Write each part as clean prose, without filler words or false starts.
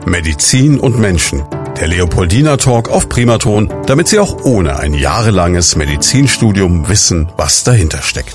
Medizin und Menschen. Der Leopoldina Talk auf Primaton, damit Sie auch ohne ein jahrelanges Medizinstudium wissen, was dahinter steckt.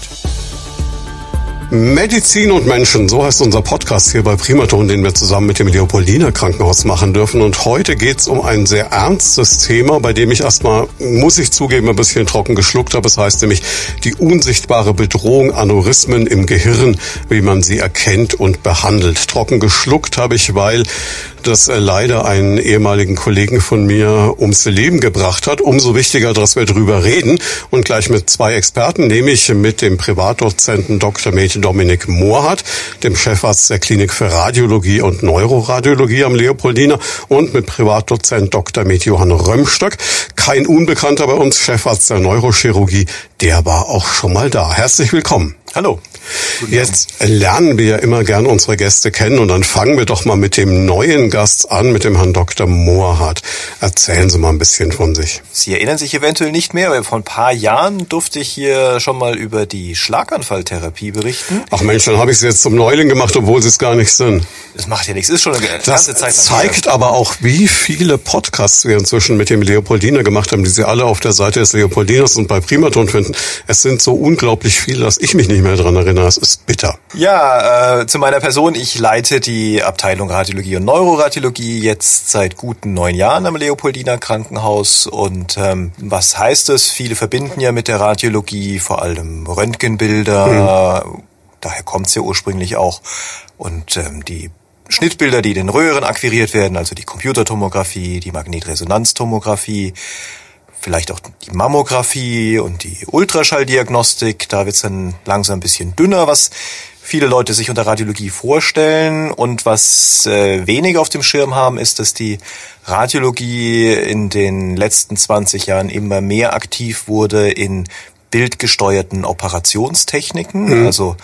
Medizin und Menschen, so heißt unser Podcast hier bei Primaton, den wir zusammen mit dem Leopoldina Krankenhaus machen dürfen. Und heute geht's um ein sehr ernstes Thema, bei dem ich erstmal, muss ich zugeben, ein bisschen trocken geschluckt habe. Es heißt nämlich die unsichtbare Bedrohung, Aneurysmen im Gehirn, wie man sie erkennt und behandelt. Trocken geschluckt habe ich, weil das leider einen ehemaligen Kollegen von mir ums Leben gebracht hat. Umso wichtiger, dass wir drüber reden und gleich mit zwei Experten, nämlich mit dem Privatdozenten Dr. Med Dominik Mohrhardt, dem Chefarzt der Klinik für Radiologie und Neuroradiologie am Leopoldina und mit Privatdozent Dr. Med Johann Römstöck. Kein Unbekannter bei uns, Chefarzt der Neurochirurgie, der war auch schon mal da. Herzlich willkommen. Hallo. Jetzt lernen wir ja immer gern unsere Gäste kennen und dann fangen wir doch mal mit dem neuen Gast an, mit dem Herrn Dr. Mohrhardt. Erzählen Sie mal ein bisschen von sich. Sie erinnern sich eventuell nicht mehr, aber vor ein paar Jahren durfte ich hier schon mal über die Schlaganfalltherapie berichten. Ach Mensch, dann habe ich Sie jetzt zum Neuling gemacht, obwohl Sie es gar nicht sind. Das macht ja nichts, ist schon eine ganze Zeit lang. Das zeigt aber auch, wie viele Podcasts wir inzwischen mit dem Leopoldina gemacht haben, die Sie alle auf der Seite des Leopoldinas und bei Primaton finden. Es sind so unglaublich viele, dass ich mich nicht mehr daran erinnere. Das ist bitter. Ja, zu meiner Person. Ich leite die Abteilung Radiologie und Neuroradiologie jetzt seit guten 9 Jahren am Leopoldina Krankenhaus. Und was heißt das? Viele verbinden ja mit der Radiologie vor allem Röntgenbilder. Daher kommt es ja ursprünglich auch. Und die Schnittbilder, die in den Röhren akquiriert werden, also die Computertomographie, die Magnetresonanztomographie, vielleicht auch die Mammographie und die Ultraschalldiagnostik. Da wird's dann langsam ein bisschen dünner, was viele Leute sich unter Radiologie vorstellen. Und was weniger auf dem Schirm haben, ist, dass die Radiologie in den letzten 20 Jahren immer mehr aktiv wurde in bildgesteuerten Operationstechniken, also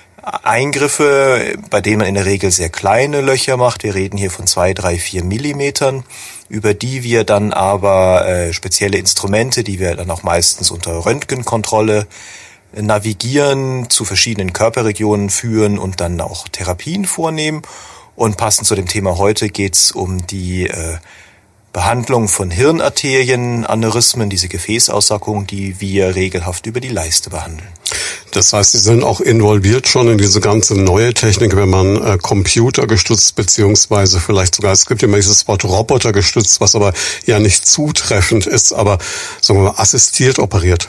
Eingriffe, bei denen man in der Regel sehr kleine Löcher macht. Wir reden hier von 2, 3, 4 Millimetern, über die wir dann aber spezielle Instrumente, die wir dann auch meistens unter Röntgenkontrolle navigieren, zu verschiedenen Körperregionen führen und dann auch Therapien vornehmen. Und passend zu dem Thema heute geht's um die Behandlung von Hirnarterien, Aneurysmen, diese Gefäßaussackung, die wir regelhaft über die Leiste behandeln. Das heißt, Sie sind auch involviert schon in diese ganze neue Technik, wenn man computergestützt beziehungsweise vielleicht sogar, es gibt immer dieses Wort robotergestützt, was aber ja nicht zutreffend ist, aber sagen wir mal assistiert operiert.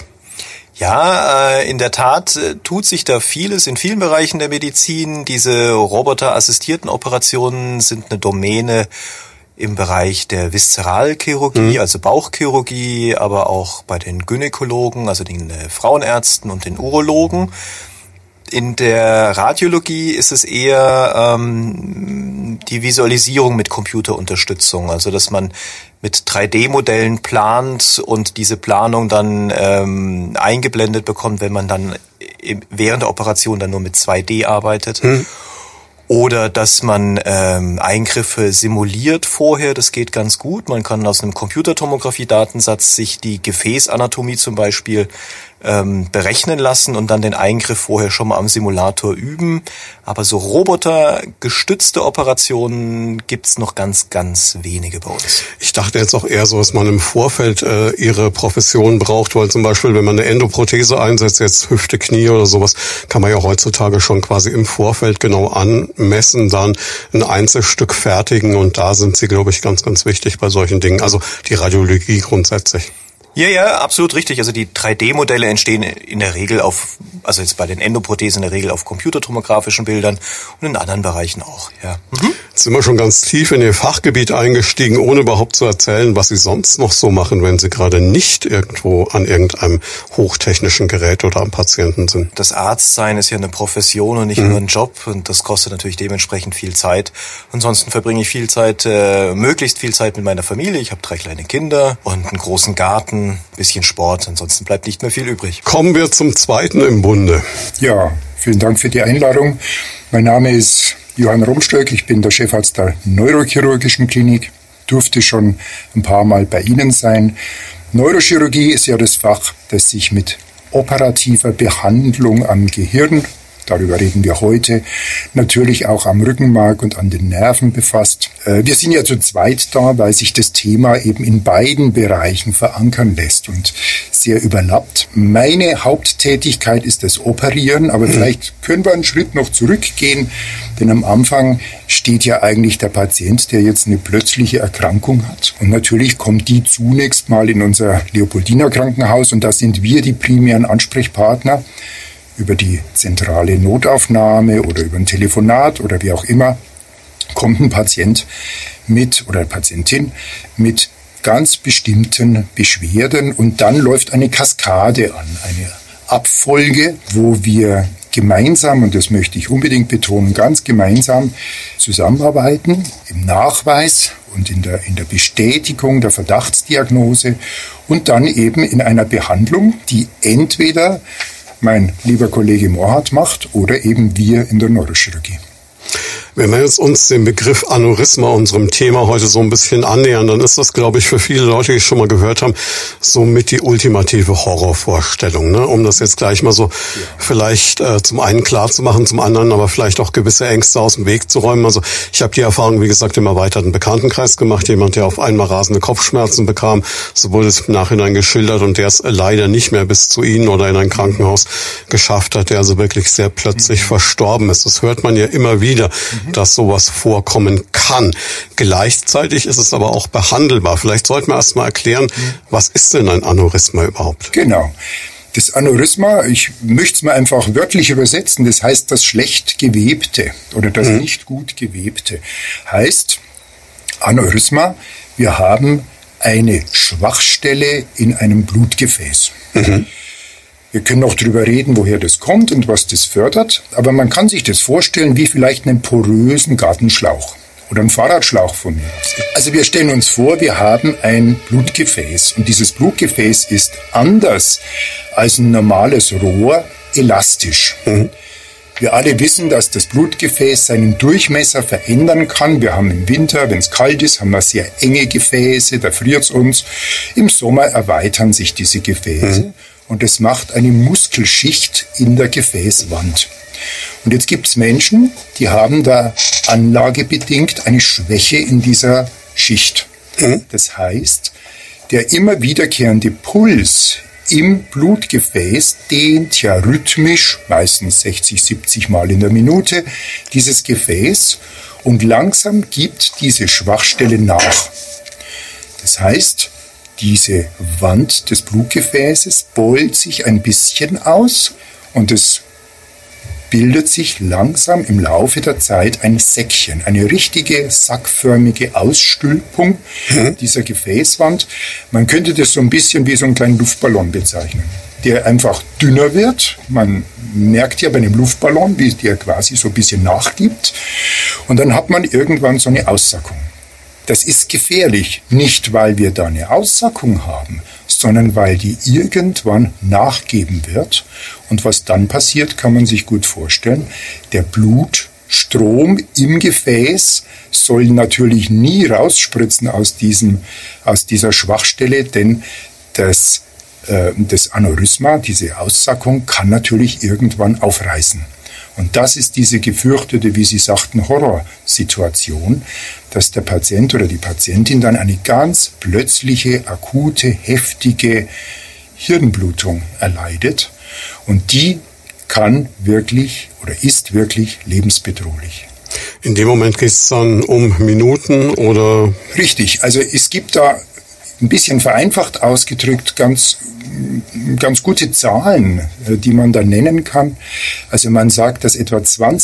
Ja, in der Tat tut sich da vieles in vielen Bereichen der Medizin. Diese roboterassistierten Operationen sind eine Domäne im Bereich der Viszeralchirurgie, also Bauchchirurgie, aber auch bei den Gynäkologen, also den Frauenärzten und den Urologen. In der Radiologie ist es eher die Visualisierung mit Computerunterstützung, also dass man mit 3D-Modellen plant und diese Planung dann eingeblendet bekommt, wenn man dann während der Operation dann nur mit 2D arbeitet. Oder dass man Eingriffe simuliert vorher, das geht ganz gut. Man kann aus einem Computertomographie-Datensatz sich die Gefäßanatomie zum Beispiel berechnen lassen und dann den Eingriff vorher schon mal am Simulator üben. Aber so robotergestützte Operationen gibt's noch ganz, ganz wenige bei uns. Ich dachte jetzt auch eher so, dass man im Vorfeld Ihre Profession braucht, weil zum Beispiel, wenn man eine Endoprothese einsetzt, jetzt Hüfte, Knie oder sowas, kann man ja heutzutage schon quasi im Vorfeld genau anmessen, dann ein Einzelstück fertigen und da sind Sie, glaube ich, ganz, ganz wichtig bei solchen Dingen. Also die Radiologie grundsätzlich. Ja, absolut richtig. Also die 3D-Modelle entstehen in der Regel also jetzt bei den Endoprothesen in der Regel auf computertomografischen Bildern und in anderen Bereichen auch, ja. Jetzt sind wir schon ganz tief in Ihr Fachgebiet eingestiegen, ohne überhaupt zu erzählen, was Sie sonst noch so machen, wenn Sie gerade nicht irgendwo an irgendeinem hochtechnischen Gerät oder am Patienten sind. Das Arztsein ist ja eine Profession und nicht nur ein Job und das kostet natürlich dementsprechend viel Zeit. Ansonsten verbringe ich möglichst viel Zeit mit meiner Familie. Ich habe 3 kleine Kinder und einen großen Garten, bisschen Sport, ansonsten bleibt nicht mehr viel übrig. Kommen wir zum zweiten im Bunde. Ja, vielen Dank für die Einladung. Mein Name ist Johann Römstöck, ich bin der Chefarzt der Neurochirurgischen Klinik, durfte schon ein paar Mal bei Ihnen sein. Neurochirurgie ist ja das Fach, das sich mit operativer Behandlung am Gehirn darüber reden wir heute, natürlich auch am Rückenmark und an den Nerven befasst. Wir sind ja zu zweit da, weil sich das Thema eben in beiden Bereichen verankern lässt und sehr überlappt. Meine Haupttätigkeit ist das Operieren, aber vielleicht können wir einen Schritt noch zurückgehen, denn am Anfang steht ja eigentlich der Patient, der jetzt eine plötzliche Erkrankung hat. Und natürlich kommt die zunächst mal in unser Leopoldiner Krankenhaus und da sind wir die primären Ansprechpartner über die zentrale Notaufnahme oder über ein Telefonat oder wie auch immer, kommt ein Patient mit oder eine Patientin mit ganz bestimmten Beschwerden und dann läuft eine Kaskade an, eine Abfolge, wo wir gemeinsam, und das möchte ich unbedingt betonen, ganz gemeinsam zusammenarbeiten im Nachweis und in der Bestätigung der Verdachtsdiagnose und dann eben in einer Behandlung, die entweder mein lieber Kollege Mohrhardt macht oder eben wir in der Neurochirurgie. Wenn wir jetzt uns den Begriff Aneurysma unserem Thema heute so ein bisschen annähern, dann ist das, glaube ich, für viele Leute, die es schon mal gehört haben, somit die ultimative Horrorvorstellung, ne? Um das jetzt gleich mal so vielleicht zum einen klar zu machen, zum anderen aber vielleicht auch gewisse Ängste aus dem Weg zu räumen. Also ich habe die Erfahrung, wie gesagt, im erweiterten Bekanntenkreis gemacht. Jemand, der auf einmal rasende Kopfschmerzen bekam, so wurde es im Nachhinein geschildert und der es leider nicht mehr bis zu Ihnen oder in ein Krankenhaus geschafft hat, der also wirklich sehr plötzlich verstorben ist. Das hört man ja immer wieder, dass sowas vorkommen kann. Gleichzeitig ist es aber auch behandelbar. Vielleicht sollten wir erst mal erklären, was ist denn ein Aneurysma überhaupt? Genau. Das Aneurysma, ich möchte es mal einfach wörtlich übersetzen, das heißt das schlecht gewebte oder das nicht gut gewebte. Heißt, Aneurysma, wir haben eine Schwachstelle in einem Blutgefäß. Wir können noch drüber reden, woher das kommt und was das fördert, aber man kann sich das vorstellen wie vielleicht einen porösen Gartenschlauch oder einen Fahrradschlauch von mir aus. Also wir stellen uns vor, wir haben ein Blutgefäß und dieses Blutgefäß ist anders als ein normales Rohr elastisch. Wir alle wissen, dass das Blutgefäß seinen Durchmesser verändern kann. Wir haben im Winter, wenn es kalt ist, haben wir sehr enge Gefäße, da friert es uns. Im Sommer erweitern sich diese Gefäße. Und es macht eine Muskelschicht in der Gefäßwand. Und jetzt gibt es Menschen, die haben da anlagebedingt eine Schwäche in dieser Schicht. Das heißt, der immer wiederkehrende Puls im Blutgefäß dehnt ja rhythmisch, meistens 60, 70 Mal in der Minute, dieses Gefäß und langsam gibt diese Schwachstelle nach. Das heißt, diese Wand des Blutgefäßes beult sich ein bisschen aus und es bildet sich langsam im Laufe der Zeit ein Säckchen, eine richtige sackförmige Ausstülpung dieser Gefäßwand. Man könnte das so ein bisschen wie so einen kleinen Luftballon bezeichnen, der einfach dünner wird. Man merkt ja bei einem Luftballon, wie der quasi so ein bisschen nachgibt und dann hat man irgendwann so eine Aussackung. Das ist gefährlich, nicht weil wir da eine Aussackung haben, sondern weil die irgendwann nachgeben wird. Und was dann passiert, kann man sich gut vorstellen. Der Blutstrom im Gefäß soll natürlich nie rausspritzen aus dieser Schwachstelle, denn das Aneurysma, diese Aussackung, kann natürlich irgendwann aufreißen. Und das ist diese gefürchtete, wie Sie sagten, Horrorsituation, dass der Patient oder die Patientin dann eine ganz plötzliche, akute, heftige Hirnblutung erleidet. Und die kann wirklich oder ist wirklich lebensbedrohlich. In dem Moment geht es dann um Minuten oder? Richtig, also es gibt da ein bisschen vereinfacht ausgedrückt ganz gute Zahlen, die man da nennen kann. Also man sagt, dass etwa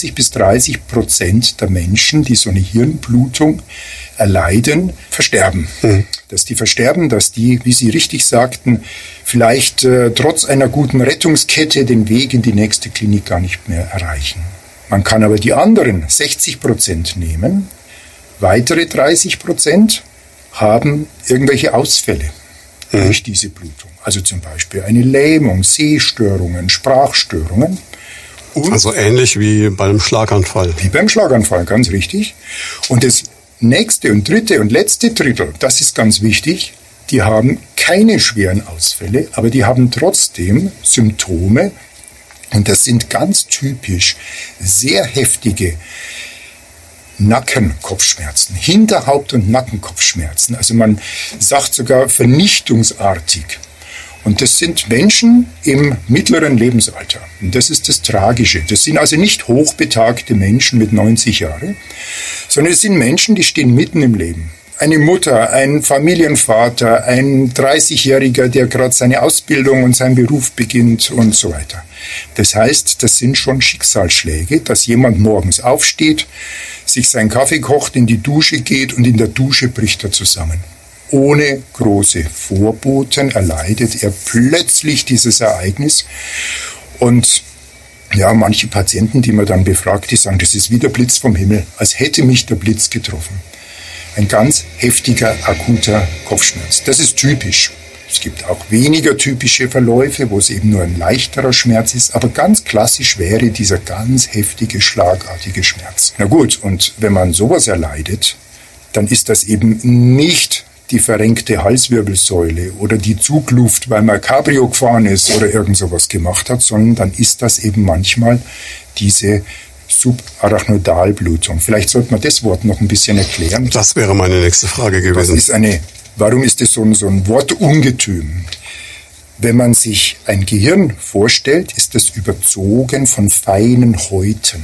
20-30% der Menschen, die so eine Hirnblutung erleiden, versterben. Dass die versterben, dass die, wie Sie richtig sagten, vielleicht trotz einer guten Rettungskette den Weg in die nächste Klinik gar nicht mehr erreichen. Man kann aber die anderen 60% nehmen. Weitere 30% haben irgendwelche Ausfälle durch diese Blutung. Also zum Beispiel eine Lähmung, Sehstörungen, Sprachstörungen. Und also ähnlich wie beim Schlaganfall. Wie beim Schlaganfall, ganz richtig. Und das nächste und dritte und letzte Drittel, das ist ganz wichtig, die haben keine schweren Ausfälle, aber die haben trotzdem Symptome, Und das sind ganz typisch sehr heftige Nackenkopfschmerzen, Hinterhaupt- und Nackenkopfschmerzen. Also man sagt sogar vernichtungsartig. Und das sind Menschen im mittleren Lebensalter. Und das ist das Tragische. Das sind also nicht hochbetagte Menschen mit 90 Jahren, sondern es sind Menschen, die stehen mitten im Leben. Eine Mutter, ein Familienvater, ein 30-Jähriger, der gerade seine Ausbildung und seinen Beruf beginnt und so weiter. Das heißt, das sind schon Schicksalsschläge, dass jemand morgens aufsteht, sich seinen Kaffee kocht, in die Dusche geht und in der Dusche bricht er zusammen. Ohne große Vorboten erleidet er plötzlich dieses Ereignis. Und ja, manche Patienten, die man dann befragt, die sagen, das ist wie der Blitz vom Himmel, als hätte mich der Blitz getroffen. Ein ganz heftiger, akuter Kopfschmerz. Das ist typisch. Es gibt auch weniger typische Verläufe, wo es eben nur ein leichterer Schmerz ist. Aber ganz klassisch wäre dieser ganz heftige, schlagartige Schmerz. Na gut, und wenn man sowas erleidet, dann ist das eben nicht die verrenkte Halswirbelsäule oder die Zugluft, weil man Cabrio gefahren ist oder irgend sowas gemacht hat, sondern dann ist das eben manchmal diese Subarachnodalblutung. Vielleicht sollte man das Wort noch ein bisschen erklären. Das wäre meine nächste Frage gewesen. Warum ist das so ein Wortungetüm? Wenn man sich ein Gehirn vorstellt, ist das überzogen von feinen Häuten.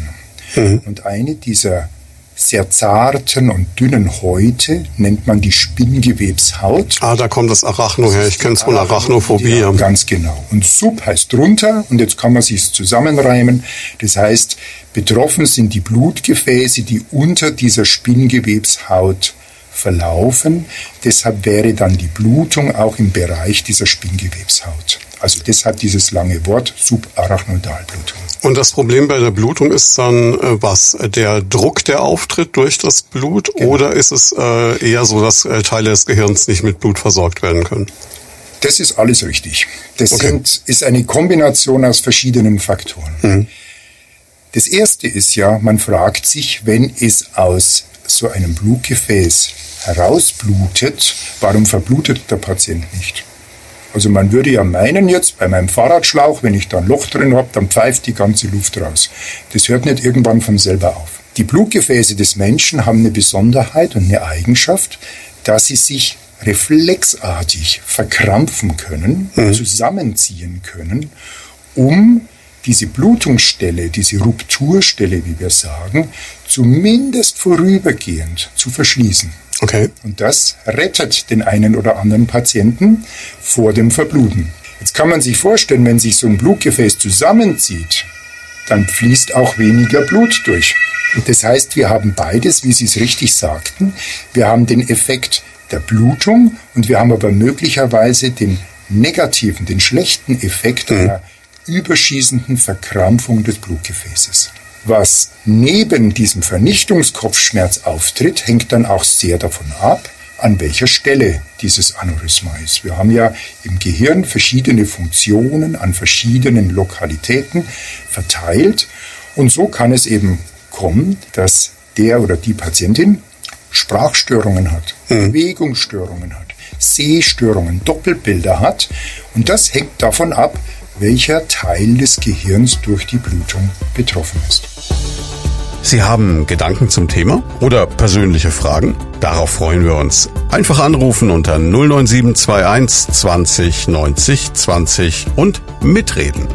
Und eine dieser sehr zarten und dünnen Häute nennt man die Spinngewebshaut. Da kommt das Arachno her. Ich kenne es von Arachnophobie. Ja, ganz genau. Und Sub heißt drunter, und jetzt kann man sich zusammenreimen. Das heißt, betroffen sind die Blutgefäße, die unter dieser Spinngewebshaut verlaufen. Deshalb wäre dann die Blutung auch im Bereich dieser Spinngewebshaut. Also deshalb dieses lange Wort Subarachnodalblutung. Und das Problem bei der Blutung ist dann was? Der Druck, der auftritt durch das Blut? Genau. Oder ist es eher so, dass Teile des Gehirns nicht mit Blut versorgt werden können? Das ist alles richtig. Das ist eine Kombination aus verschiedenen Faktoren. Das erste ist ja, man fragt sich, wenn es aus so einem Blutgefäß herausblutet, warum verblutet der Patient nicht? Also man würde ja meinen jetzt, bei meinem Fahrradschlauch, wenn ich da ein Loch drin habe, dann pfeift die ganze Luft raus. Das hört nicht irgendwann von selber auf. Die Blutgefäße des Menschen haben eine Besonderheit und eine Eigenschaft, dass sie sich reflexartig verkrampfen können, zusammenziehen können, um diese Blutungsstelle, diese Rupturstelle, wie wir sagen, zumindest vorübergehend zu verschließen. Okay. Und das rettet den einen oder anderen Patienten vor dem Verbluten. Jetzt kann man sich vorstellen, wenn sich so ein Blutgefäß zusammenzieht, dann fließt auch weniger Blut durch. Und das heißt, wir haben beides, wie Sie es richtig sagten. Wir haben den Effekt der Blutung und wir haben aber möglicherweise den negativen, den schlechten Effekt einer überschießenden Verkrampfung des Blutgefäßes. Was neben diesem Vernichtungskopfschmerz auftritt, hängt dann auch sehr davon ab, an welcher Stelle dieses Aneurysma ist. Wir haben ja im Gehirn verschiedene Funktionen an verschiedenen Lokalitäten verteilt. Und so kann es eben kommen, dass der oder die Patientin Sprachstörungen hat, Bewegungsstörungen hat, Sehstörungen, Doppelbilder hat. Und das hängt davon ab, welcher Teil des Gehirns durch die Blutung betroffen ist. Sie haben Gedanken zum Thema oder persönliche Fragen? Darauf freuen wir uns. Einfach anrufen unter 09721 20 90 20 und mitreden.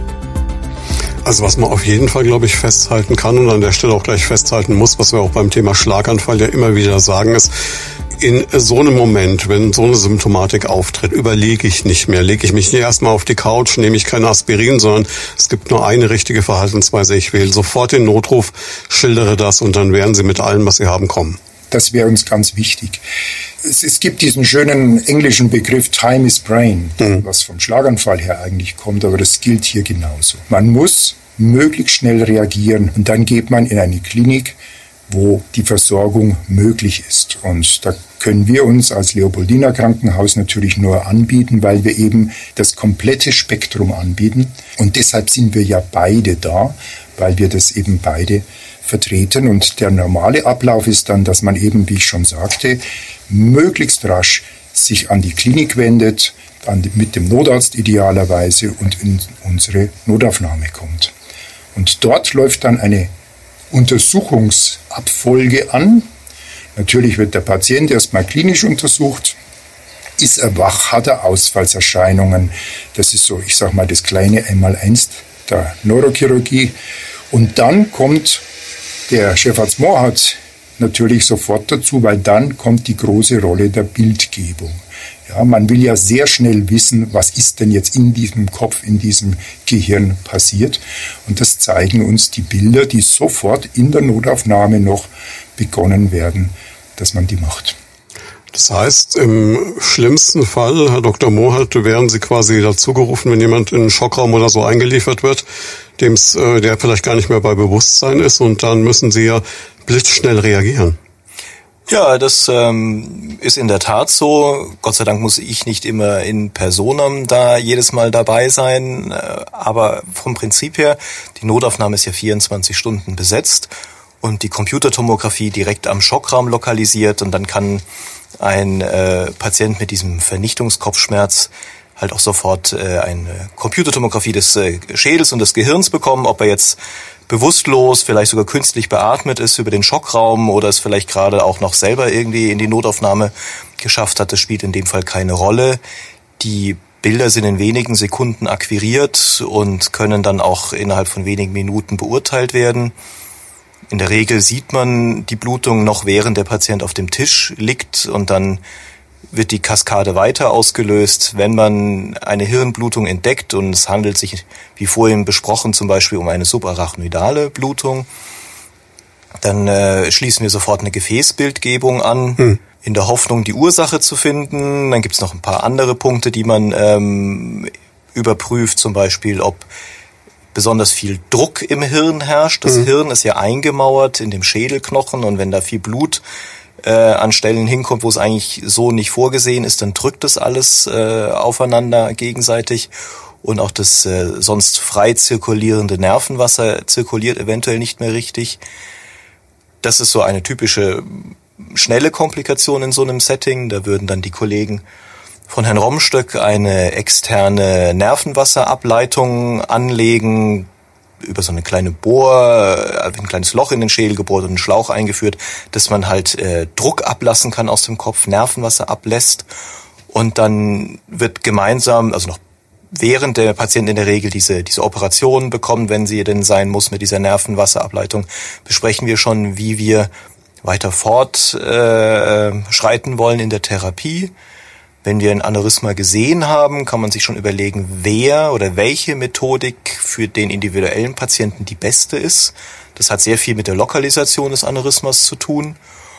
Also was man auf jeden Fall, glaube ich, festhalten kann und an der Stelle auch gleich festhalten muss, was wir auch beim Thema Schlaganfall ja immer wieder sagen, ist, in so einem Moment, wenn so eine Symptomatik auftritt, überlege ich nicht mehr. Lege ich mich nicht erstmal auf die Couch, nehme ich kein Aspirin, sondern es gibt nur eine richtige Verhaltensweise. Ich wähle sofort den Notruf, schildere das und dann werden Sie mit allem, was Sie haben, kommen. Das wäre uns ganz wichtig. Es gibt diesen schönen englischen Begriff Time is Brain, was vom Schlaganfall her eigentlich kommt, aber das gilt hier genauso. Man muss möglichst schnell reagieren und dann geht man in eine Klinik, wo die Versorgung möglich ist. Und da können wir uns als Leopoldiner Krankenhaus natürlich nur anbieten, weil wir eben das komplette Spektrum anbieten. Und deshalb sind wir ja beide da, weil wir das eben beide vertreten. Und der normale Ablauf ist dann, dass man eben, wie ich schon sagte, möglichst rasch sich an die Klinik wendet, mit dem Notarzt idealerweise und in unsere Notaufnahme kommt. Und dort läuft dann eine Untersuchungsabfolge an. Natürlich wird der Patient erstmal klinisch untersucht. Ist er wach? Hat er Ausfallserscheinungen? Das ist so, ich sag mal, das kleine Einmaleins der Neurochirurgie. Und dann kommt der Chefarzt Mohrhardt natürlich sofort dazu, weil dann kommt die große Rolle der Bildgebung. Ja, man will ja sehr schnell wissen, was ist denn jetzt in diesem Kopf, in diesem Gehirn passiert. Und das zeigen uns die Bilder, die sofort in der Notaufnahme noch begonnen werden, dass man die macht. Das heißt, im schlimmsten Fall, Herr Dr. Mohrhardt, werden Sie quasi dazugerufen, wenn jemand in einen Schockraum oder so eingeliefert wird, der vielleicht gar nicht mehr bei Bewusstsein ist, und dann müssen Sie ja blitzschnell reagieren. Ja, das ist in der Tat so. Gott sei Dank muss ich nicht immer in Personam da jedes Mal dabei sein. Aber vom Prinzip her, die Notaufnahme ist ja 24 Stunden besetzt und die Computertomographie direkt am Schockraum lokalisiert. Und dann kann ein Patient mit diesem Vernichtungskopfschmerz halt auch sofort eine Computertomographie des Schädels und des Gehirns bekommen, ob er jetzt bewusstlos, vielleicht sogar künstlich beatmet ist über den Schockraum oder es vielleicht gerade auch noch selber irgendwie in die Notaufnahme geschafft hat. Das spielt in dem Fall keine Rolle. Die Bilder sind in wenigen Sekunden akquiriert und können dann auch innerhalb von wenigen Minuten beurteilt werden. In der Regel sieht man die Blutung noch, während der Patient auf dem Tisch liegt, und dann wird die Kaskade weiter ausgelöst, wenn man eine Hirnblutung entdeckt, und es handelt sich, wie vorhin besprochen, zum Beispiel um eine subarachnoidale Blutung. Dann schließen wir sofort eine Gefäßbildgebung an, in der Hoffnung, die Ursache zu finden. Dann gibt es noch ein paar andere Punkte, die man überprüft, zum Beispiel, ob besonders viel Druck im Hirn herrscht. Das Hirn ist ja eingemauert in dem Schädelknochen, und wenn da viel Blut an Stellen hinkommt, wo es eigentlich so nicht vorgesehen ist, dann drückt das alles aufeinander gegenseitig, und auch das sonst frei zirkulierende Nervenwasser zirkuliert eventuell nicht mehr richtig. Das ist so eine typische schnelle Komplikation in so einem Setting. Da würden dann die Kollegen von Herrn Romstöck eine externe Nervenwasserableitung anlegen, über so eine kleine ein kleines Loch in den Schädel gebohrt und einen Schlauch eingeführt, dass man halt Druck ablassen kann aus dem Kopf, Nervenwasser ablässt, und dann wird gemeinsam, also noch während der Patient in der Regel diese Operation bekommt, wenn sie denn sein muss mit dieser Nervenwasserableitung, besprechen wir schon, wie wir weiter fortschreiten wollen in der Therapie. Wenn wir ein Aneurysma gesehen haben, kann man sich schon überlegen, wer oder welche Methodik für den individuellen Patienten die beste ist. Das hat sehr viel mit der Lokalisation des Aneurysmas zu tun.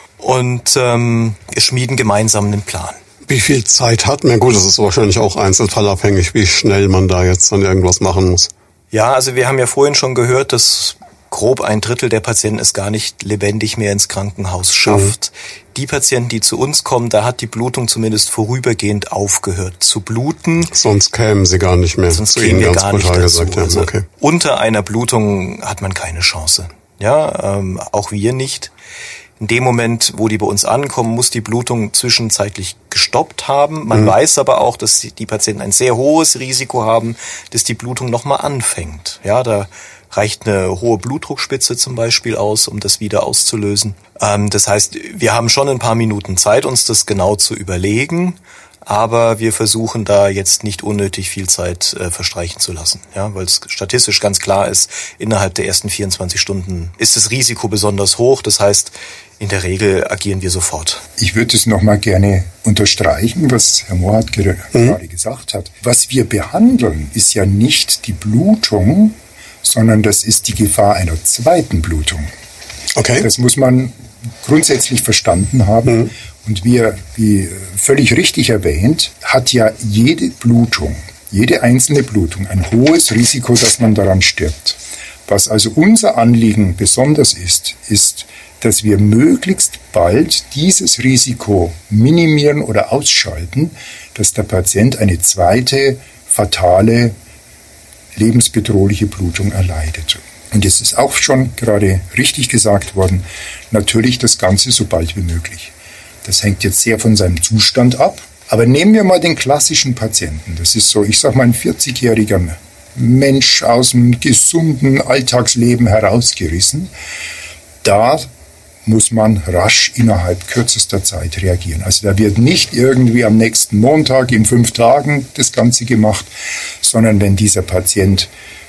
Und wir schmieden gemeinsam einen Plan. Wie viel Zeit hat man? Gut, das ist wahrscheinlich auch einzelfallabhängig, wie schnell man da jetzt dann irgendwas machen muss. Ja, also wir haben ja vorhin schon gehört, dass grob 1/3 der Patienten es gar nicht lebendig mehr ins Krankenhaus schafft. Die Patienten, die zu uns kommen, da hat die Blutung zumindest vorübergehend aufgehört zu bluten. Sonst kämen sie gar nicht mehr. Sonst kämen wir gar nicht dazu. Gesagt, ja. Also okay. Unter einer Blutung hat man keine Chance. Ja, auch wir nicht. In dem Moment, wo die bei uns ankommen, muss die Blutung zwischenzeitlich gestoppt haben. Man weiß aber auch, dass die Patienten ein sehr hohes Risiko haben, dass die Blutung nochmal anfängt. Ja, da reicht eine hohe Blutdruckspitze zum Beispiel aus, um das wieder auszulösen. Das heißt, wir haben schon ein paar Minuten Zeit, uns das genau zu überlegen, aber wir versuchen da jetzt nicht unnötig viel Zeit verstreichen zu lassen, ja, weil es statistisch ganz klar ist, innerhalb der ersten 24 Stunden ist das Risiko besonders hoch. Das heißt, in der Regel agieren wir sofort. Ich würde es nochmal gerne unterstreichen, was Herr Mohrhardt gerade gesagt hat. Was wir behandeln, ist ja nicht die Blutung, sondern das ist die Gefahr einer zweiten Blutung. Okay. Das muss man grundsätzlich verstanden haben. Und wie völlig richtig erwähnt, hat ja jede Blutung, jede einzelne Blutung ein hohes Risiko, dass man daran stirbt. Was also unser Anliegen besonders ist, dass wir möglichst bald dieses Risiko minimieren oder ausschalten, dass der Patient eine zweite fatale, lebensbedrohliche Blutung erleidet. Und es ist auch schon gerade richtig gesagt worden, natürlich das Ganze so bald wie möglich. Das hängt jetzt sehr von seinem Zustand ab. Aber nehmen wir mal den klassischen Patienten. Das ist so, ich sag mal, ein 40-jähriger Mensch aus dem gesunden Alltagsleben herausgerissen. Da muss man rasch innerhalb kürzester Zeit reagieren. Also da wird nicht irgendwie am nächsten Montag in 5 Tagen das Ganze gemacht, sondern wenn dieser Patient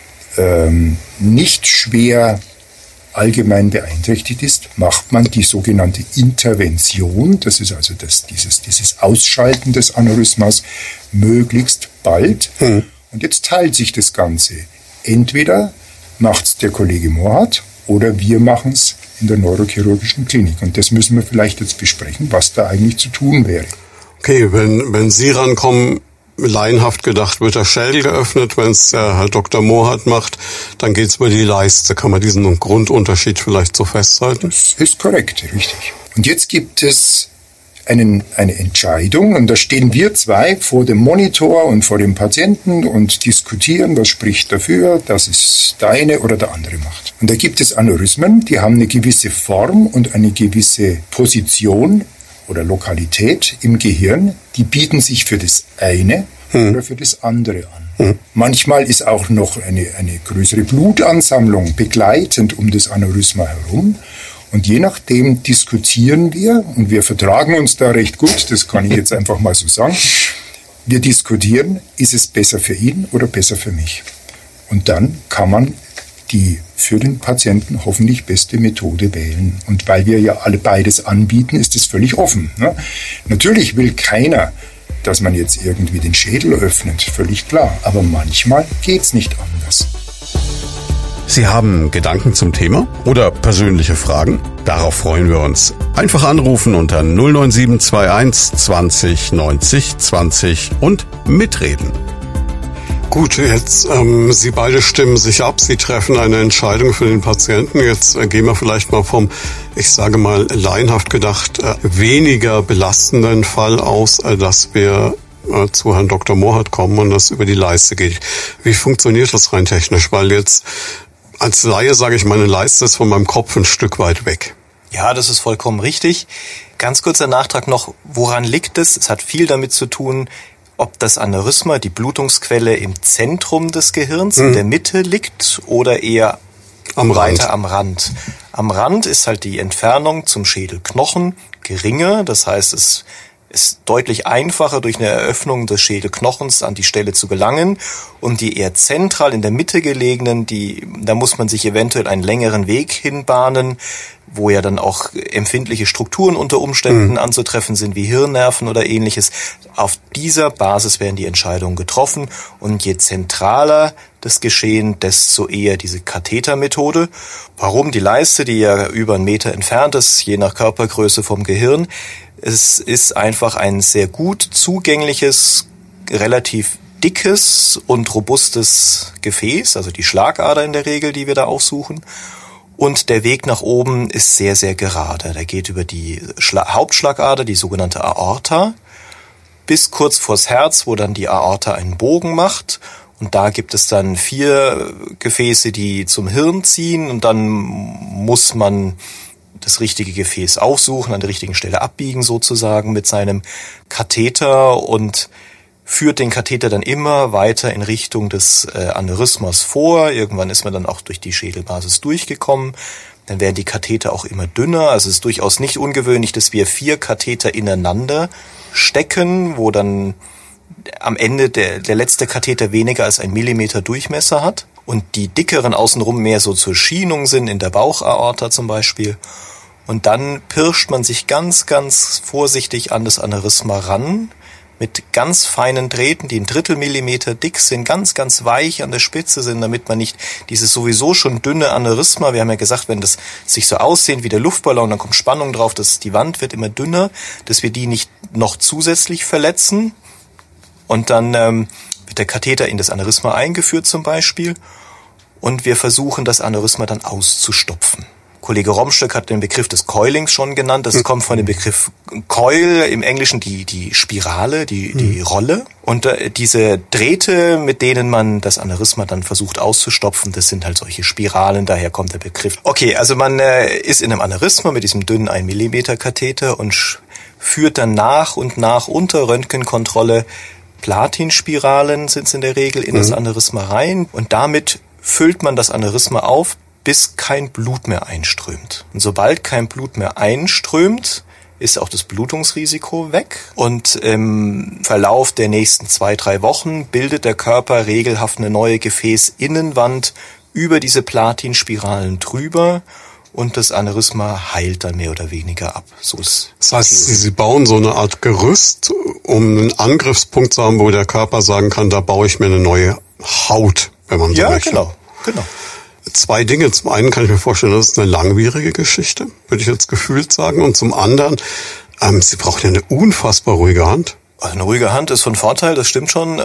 nicht schwer allgemein beeinträchtigt ist, macht man die sogenannte Intervention, das ist also dieses Ausschalten des Aneurysmas, möglichst bald. Und jetzt teilt sich das Ganze. Entweder macht's der Kollege Mohrhardt oder wir machen es in der neurochirurgischen Klinik. Und das müssen wir vielleicht jetzt besprechen, was da eigentlich zu tun wäre. Okay, wenn Sie rankommen, laienhaft gedacht, wird der Schädel geöffnet. Wenn es der Herr Dr. Mohrhardt macht, dann geht es über die Leiste. Kann man diesen Grundunterschied vielleicht so festhalten? Das ist korrekt, richtig. Und jetzt gibt es eine Entscheidung, und da stehen wir zwei vor dem Monitor und vor dem Patienten und diskutieren, was spricht dafür, dass es der eine oder der andere macht. Und da gibt es Aneurysmen, die haben eine gewisse Form und eine gewisse Position oder Lokalität im Gehirn, die bieten sich für das eine oder für das andere an. Manchmal ist auch noch eine größere Blutansammlung begleitend um das Aneurysma herum. Und je nachdem diskutieren wir, und wir vertragen uns da recht gut, das kann ich jetzt einfach mal so sagen, wir diskutieren, ist es besser für ihn oder besser für mich? Und dann kann man die für den Patienten hoffentlich beste Methode wählen. Und weil wir ja alle beides anbieten, ist es völlig offen. Ne? Natürlich will keiner, dass man jetzt irgendwie den Schädel öffnet, völlig klar. Aber manchmal geht's nicht anders. Sie haben Gedanken zum Thema oder persönliche Fragen? Darauf freuen wir uns. Einfach anrufen unter 09721 20 90 20 und mitreden. Gut, jetzt Sie beide stimmen sich ab, Sie treffen eine Entscheidung für den Patienten. Jetzt gehen wir vielleicht mal vom, ich sage mal laienhaft gedacht, weniger belastenden Fall aus, dass wir zu Herrn Dr. Mohrhardt kommen und das über die Leiste geht. Wie funktioniert das rein technisch? Weil jetzt als Laie sage ich, meine Leiste ist von meinem Kopf ein Stück weit weg. Ja, das ist vollkommen richtig. Ganz kurzer Nachtrag noch, woran liegt es? Es hat viel damit zu tun, ob das Aneurysma, die Blutungsquelle, im Zentrum des Gehirns, in der Mitte liegt oder eher weiter am Rand. Am Rand ist halt die Entfernung zum Schädelknochen geringer, das heißt, es ist deutlich einfacher, durch eine Eröffnung des Schädelknochens an die Stelle zu gelangen. Und die eher zentral in der Mitte gelegenen, da muss man sich eventuell einen längeren Weg hinbahnen, wo ja dann auch empfindliche Strukturen unter Umständen anzutreffen sind, wie Hirnnerven oder ähnliches. Auf dieser Basis werden die Entscheidungen getroffen. Und je zentraler das Geschehen, desto eher diese Kathetermethode. Warum die Leiste, die ja über 1 Meter entfernt ist, je nach Körpergröße vom Gehirn? Es ist einfach ein sehr gut zugängliches, relativ dickes und robustes Gefäß, also die Schlagader in der Regel, die wir da aufsuchen. Und der Weg nach oben ist sehr, sehr gerade. Der geht über die Hauptschlagader, die sogenannte Aorta, bis kurz vors Herz, wo dann die Aorta einen Bogen macht. Und da gibt es dann 4 Gefäße, die zum Hirn ziehen. Und dann muss man das richtige Gefäß aufsuchen, an der richtigen Stelle abbiegen sozusagen mit seinem Katheter und führt den Katheter dann immer weiter in Richtung des Aneurysmas vor. Irgendwann ist man dann auch durch die Schädelbasis durchgekommen. Dann werden die Katheter auch immer dünner. Also es ist durchaus nicht ungewöhnlich, dass wir 4 Katheter ineinander stecken, wo dann am Ende der letzte Katheter weniger als 1 Millimeter Durchmesser hat und die dickeren außenrum mehr so zur Schienung sind, in der Bauchaorta zum Beispiel. Und dann pirscht man sich ganz, ganz vorsichtig an das Aneurysma ran, mit ganz feinen Drähten, die 1/3 Millimeter dick sind, ganz, ganz weich an der Spitze sind, damit man nicht dieses sowieso schon dünne Aneurysma, wir haben ja gesagt, wenn das sich so aussehen wie der Luftballon, dann kommt Spannung drauf, die Wand wird immer dünner, dass wir die nicht noch zusätzlich verletzen. Und dann wird der Katheter in das Aneurysma eingeführt zum Beispiel und wir versuchen, das Aneurysma dann auszustopfen. Kollege Romstöck hat den Begriff des Coilings schon genannt. Das kommt von dem Begriff Coil, im Englischen die Spirale, die Rolle. Und diese Drähte, mit denen man das Aneurysma dann versucht auszustopfen, das sind halt solche Spiralen, daher kommt der Begriff. Okay, also man ist in einem Aneurysma mit diesem dünnen 1 Millimeter Katheter und führt dann nach und nach unter Röntgenkontrolle Platinspiralen sind es in der Regel, in das Aneurysma rein und damit füllt man das Aneurysma auf, bis kein Blut mehr einströmt. Und sobald kein Blut mehr einströmt, ist auch das Blutungsrisiko weg. Und im Verlauf der nächsten 2-3 Wochen bildet der Körper regelhaft eine neue Gefäßinnenwand über diese Platinspiralen drüber und das Aneurysma heilt dann mehr oder weniger ab. So ist das heißt, Sie bauen so eine Art Gerüst, um einen Angriffspunkt zu haben, wo der Körper sagen kann, da baue ich mir eine neue Haut, wenn man so möchte. Ja, genau. 2 Dinge. Zum einen kann ich mir vorstellen, das ist eine langwierige Geschichte, würde ich jetzt gefühlt sagen. Und zum anderen, Sie brauchen ja eine unfassbar ruhige Hand. Also eine ruhige Hand ist von Vorteil, das stimmt schon.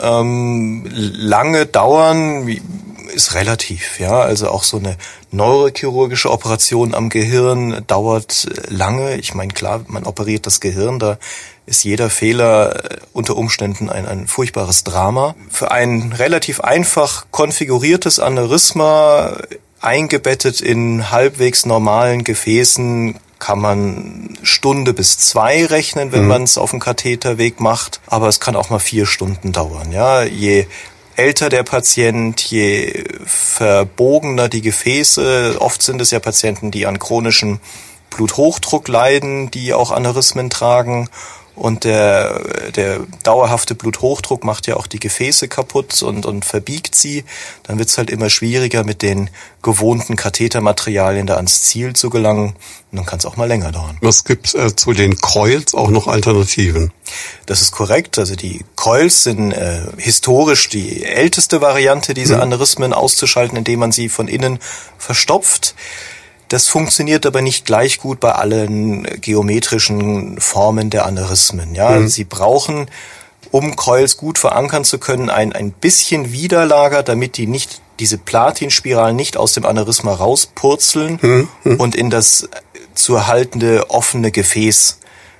Lange dauern ist relativ, ja. Also auch so eine neurochirurgische Operation am Gehirn dauert lange. Ich meine, klar, man operiert das Gehirn, da ist jeder Fehler unter Umständen ein furchtbares Drama. Für ein relativ einfach konfiguriertes Aneurysma, eingebettet in halbwegs normalen Gefäßen, kann man 1 Stunde bis 2 rechnen, wenn man es auf dem Katheterweg macht. Aber es kann auch mal 4 Stunden dauern. Ja, je älter der Patient, je verbogener die Gefäße. Oft sind es ja Patienten, die an chronischem Bluthochdruck leiden, die auch Aneurysmen tragen. Und der dauerhafte Bluthochdruck macht ja auch die Gefäße kaputt und verbiegt sie. Dann wird's halt immer schwieriger, mit den gewohnten Kathetermaterialien da ans Ziel zu gelangen. Und dann kann es auch mal länger dauern. Was gibt zu den Coils auch noch Alternativen? Das ist korrekt. Also die Coils sind historisch die älteste Variante, diese Aneurysmen auszuschalten, indem man sie von innen verstopft. Das funktioniert aber nicht gleich gut bei allen geometrischen Formen der Aneurysmen. Ja, Sie brauchen, um Coils gut verankern zu können, ein bisschen Widerlager, damit diese Platinspiralen nicht aus dem Aneurysma rauspurzeln und in das zu erhaltende offene Gefäß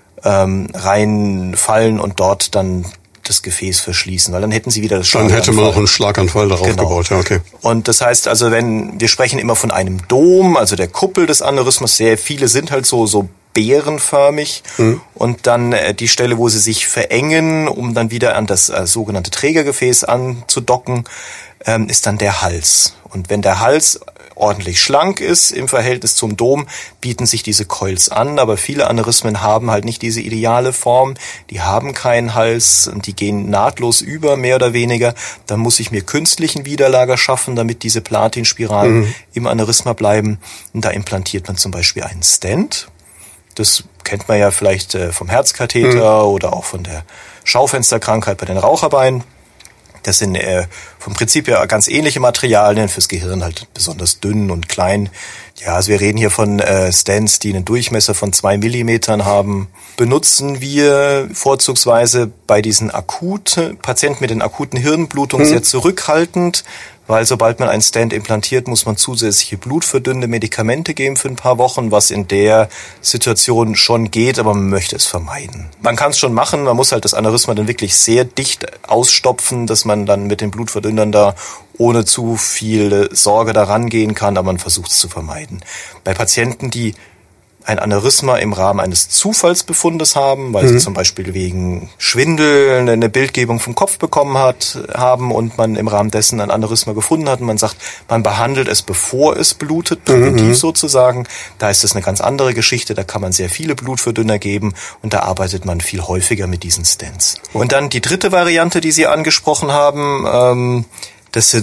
reinfallen und dort dann das Gefäß verschließen, weil dann hätten sie wieder das Schlaganfall. Dann hätte man auch einen Schlaganfall darauf gebaut, ja, okay. Und das heißt also, wir sprechen immer von einem Dom, also der Kuppel des Aneurysmas, sehr viele sind halt so beerenförmig und dann die Stelle, wo sie sich verengen, um dann wieder an das sogenannte Trägergefäß anzudocken, ist dann der Hals. Und wenn der Hals ordentlich schlank ist im Verhältnis zum Dom, bieten sich diese Coils an, aber viele Aneurysmen haben halt nicht diese ideale Form, die haben keinen Hals und die gehen nahtlos über, mehr oder weniger. Dann muss ich mir künstlichen Widerlager schaffen, damit diese Platinspiralen im Aneurysma bleiben. Und da implantiert man zum Beispiel einen Stent. Das kennt man ja vielleicht vom Herzkatheter oder auch von der Schaufensterkrankheit bei den Raucherbeinen. Das sind vom Prinzip ja ganz ähnliche Materialien, fürs Gehirn halt besonders dünn und klein. Ja, also wir reden hier von Stents, die einen Durchmesser von 2 Millimetern haben. Benutzen wir vorzugsweise bei diesen Patienten mit den akuten Hirnblutungen sehr zurückhaltend, weil sobald man einen Stent implantiert, muss man zusätzliche blutverdünnende Medikamente geben für ein paar Wochen, was in der Situation schon geht, aber man möchte es vermeiden. Man kann es schon machen, man muss halt das Aneurysma dann wirklich sehr dicht ausstopfen, dass man dann mit den Blutverdünnern da ohne zu viel Sorge daran gehen kann, aber man versucht es zu vermeiden. Bei Patienten, die ein Aneurysma im Rahmen eines Zufallsbefundes haben, weil sie zum Beispiel wegen Schwindel eine Bildgebung vom Kopf bekommen haben und man im Rahmen dessen ein Aneurysma gefunden hat und man sagt, man behandelt es, bevor es blutet, präventiv sozusagen. Da ist es eine ganz andere Geschichte, da kann man sehr viele Blutverdünner geben und da arbeitet man viel häufiger mit diesen Stents. Und dann die dritte Variante, die Sie angesprochen haben, das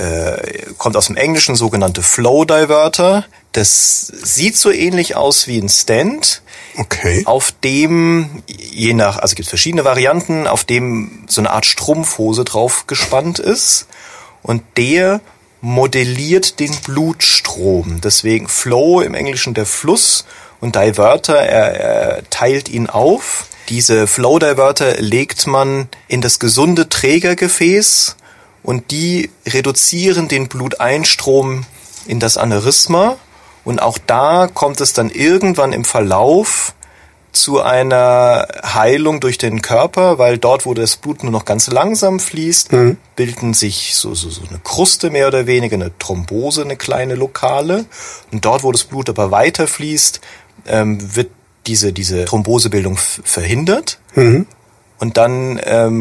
kommt aus dem Englischen, sogenannte Flow Diverter. Das sieht so ähnlich aus wie ein Stent. Okay. Auf dem, also gibt es verschiedene Varianten, auf dem so eine Art Strumpfhose drauf gespannt ist. Und der modelliert den Blutstrom. Deswegen Flow im Englischen der Fluss und Diverter, er teilt ihn auf. Diese Flow Diverter legt man in das gesunde Trägergefäß und die reduzieren den Bluteinstrom in das Aneurysma. Und auch da kommt es dann irgendwann im Verlauf zu einer Heilung durch den Körper, weil dort, wo das Blut nur noch ganz langsam fließt, bilden sich so eine Kruste mehr oder weniger, eine Thrombose, eine kleine lokale. Und dort, wo das Blut aber weiter fließt, wird diese Thrombosebildung verhindert. Und dann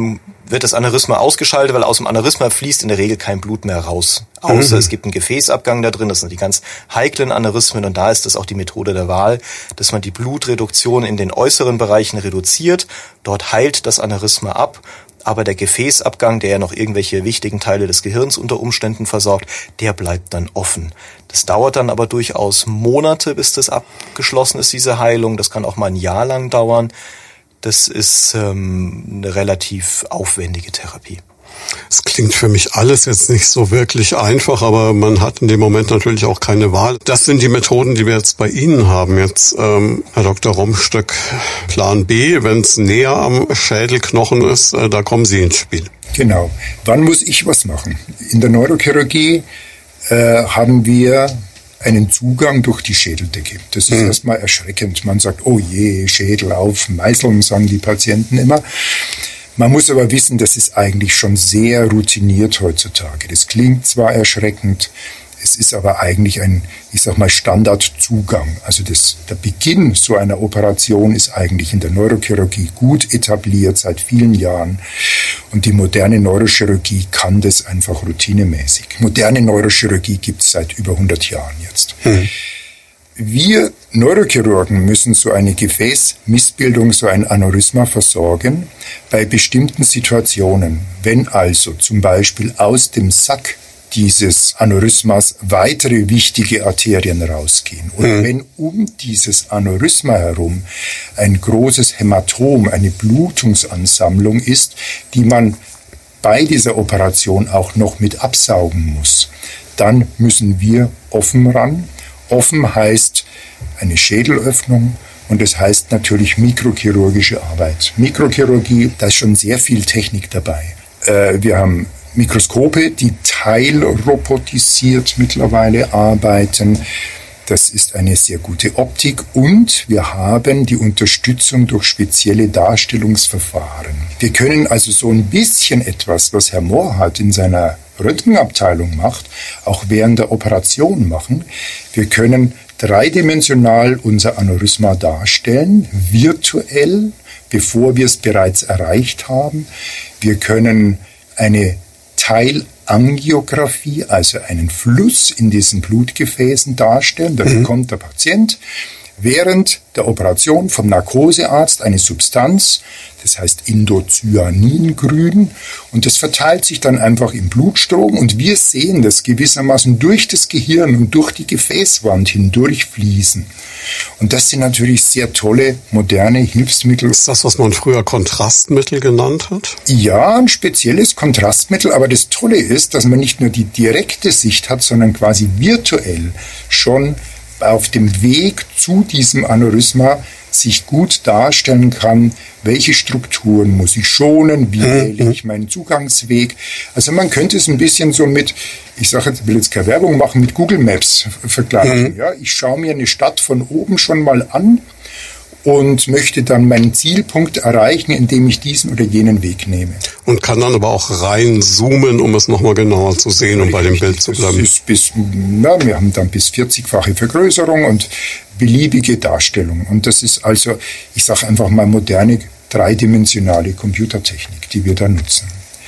wird das Aneurysma ausgeschaltet, weil aus dem Aneurysma fließt in der Regel kein Blut mehr raus. Außer es gibt einen Gefäßabgang da drin, das sind die ganz heiklen Aneurysmen und da ist das auch die Methode der Wahl, dass man die Blutreduktion in den äußeren Bereichen reduziert. Dort heilt das Aneurysma ab, aber der Gefäßabgang, der ja noch irgendwelche wichtigen Teile des Gehirns unter Umständen versorgt, der bleibt dann offen. Das dauert dann aber durchaus Monate, bis das abgeschlossen ist, diese Heilung. Das kann auch mal ein Jahr lang dauern. Das ist eine relativ aufwendige Therapie. Es klingt für mich alles jetzt nicht so wirklich einfach, aber man hat in dem Moment natürlich auch keine Wahl. Das sind die Methoden, die wir jetzt bei Ihnen haben. Jetzt, Herr Dr. Romstöck, Plan B, wenn es näher am Schädelknochen ist, da kommen Sie ins Spiel. Genau. Wann muss ich was machen? In der Neurochirurgie haben wir einen Zugang durch die Schädeldecke. Das ist erstmal erschreckend. Man sagt, oh je, Schädel auf, Meißeln, sagen die Patienten immer. Man muss aber wissen, das ist eigentlich schon sehr routiniert heutzutage. Das klingt zwar erschreckend, es ist aber eigentlich ein, ich sag mal, Standardzugang. Also der Beginn so einer Operation ist eigentlich in der Neurochirurgie gut etabliert seit vielen Jahren. Und die moderne Neurochirurgie kann das einfach routinemäßig. Moderne Neurochirurgie gibt es seit über 100 Jahren jetzt. Wir Neurochirurgen müssen so eine Gefäßmissbildung, so ein Aneurysma versorgen bei bestimmten Situationen. Wenn also zum Beispiel aus dem Sack dieses Aneurysmas weitere wichtige Arterien rausgehen oder wenn um dieses Aneurysma herum ein großes Hämatom, eine Blutungsansammlung ist, die man bei dieser Operation auch noch mit absaugen muss, dann müssen wir offen ran. Offen heißt eine Schädelöffnung und das heißt natürlich mikrochirurgische Arbeit. Mikrochirurgie, da ist schon sehr viel Technik dabei. Wir haben Mikroskope, die teilrobotisiert mittlerweile arbeiten. Das ist eine sehr gute Optik und wir haben die Unterstützung durch spezielle Darstellungsverfahren. Wir können also so ein bisschen etwas, was Herr Morhardt in seiner Röntgenabteilung macht, auch während der Operation machen. Wir können dreidimensional unser Aneurysma darstellen, virtuell, bevor wir es bereits erreicht haben. Wir können eine Teilangiographie, also einen Fluss in diesen Blutgefäßen darstellen. Da bekommt der Patient während der Operation vom Narkosearzt eine Substanz, das heißt Indocyaningrün, und das verteilt sich dann einfach im Blutstrom und wir sehen das gewissermaßen durch das Gehirn und durch die Gefäßwand hindurchfließen. Und das sind natürlich sehr tolle, moderne Hilfsmittel. Ist das, was man früher Kontrastmittel genannt hat? Ja, ein spezielles Kontrastmittel, aber das Tolle ist, dass man nicht nur die direkte Sicht hat, sondern quasi virtuell schon auf dem Weg zu diesem Aneurysma sich gut darstellen kann, welche Strukturen muss ich schonen, wie wähle ich meinen Zugangsweg. Also man könnte es ein bisschen so mit, ich will jetzt keine Werbung machen, mit Google Maps vergleichen. Ja, ich schaue mir eine Stadt von oben schon mal an und möchte dann meinen Zielpunkt erreichen, indem ich diesen oder jenen Weg nehme. Und kann dann aber auch reinzoomen, um es nochmal genauer zu sehen und bei dem Bild zu bleiben. Wir haben dann bis 40-fache Vergrößerung und beliebige Darstellung. Und das ist also, ich sage einfach mal, moderne, dreidimensionale Computertechnik, die wir da nutzen.